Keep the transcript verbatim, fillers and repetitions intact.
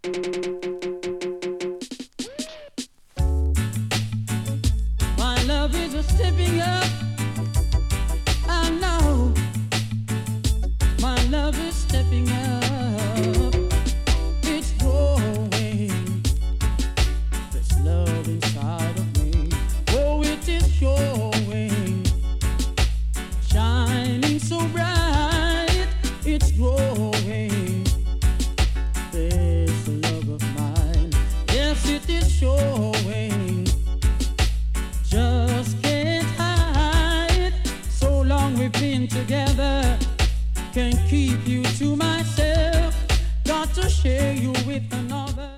My love is a stepping up. I know. My love is stepping up. It's growing. This love inside of me. Oh, it is showing. Shining so bright. It's growing. This love of mine. Yes, it is showing. Just can't hide. So long we've been together. Can't keep you to myself. Got to share you with another.